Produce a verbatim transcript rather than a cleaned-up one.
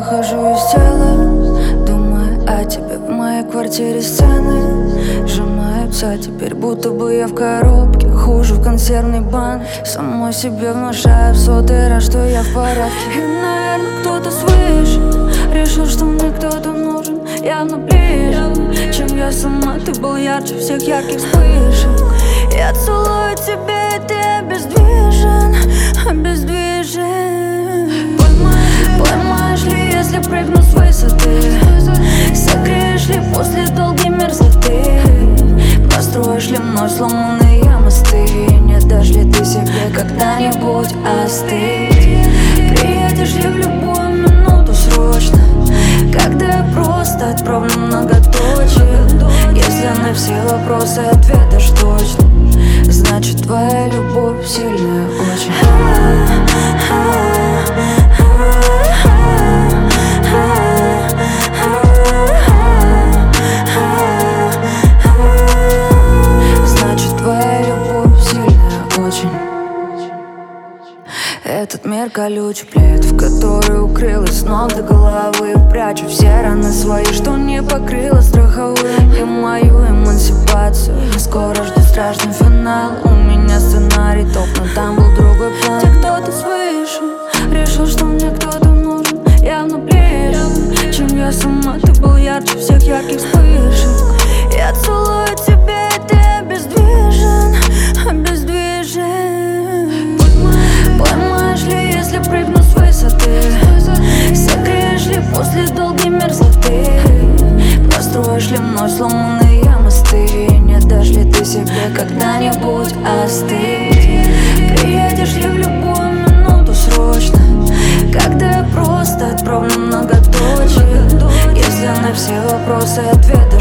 выхожу из тела, думаю о тебе. В моей квартире сцены сжимаются теперь, будто бы я в коробке, хуже в консервной банке. Самой себе внушаю в сотый раз, что я в порядке. И, наверное, кто-то свыше решил, что мне кто-то нужен явно ближе, чем я сама. Ты был ярче всех ярких вспышек. Я целую тебя, и ты обездвижен, обездвижен. Поймаешь ли, если прыгну с высоты? Согреешь ли после долгой мерзлоты? Построишь ли мной сломанные мосты? Не дашь ли ты себе когда-нибудь остыть? Приедешь ли в любую минуту срочно, когда я просто отправлю многоточие? Если на все вопросы ответишь точно, значит твоя любовь сильная очень. Значит твоя любовь сильная очень. Этот мир колючий плед, в который укрылась с ног до головы. Прячу все раны свои, что не покрыла страховым. И мою эмансипацию я скоро жду страшный финал. У меня сценарий топ, но там был другой план. Где кто-то свыше решил, что мне кто-то нужен явно ближе, чем я сама. Ты был ярче всех ярких вспышек. Я целую тебя, и ты обездвижен, обездвижен. Поймаешь ли, если прыгну с высоты? Согреешь ли после долгой мерзлоты? Построишь ли мной сломанные мосты? Не дашь ли ты себе когда-нибудь остыть? Приедешь ли в любую минуту срочно, когда я просто отправлю многоточие? Если на все вопросы ответы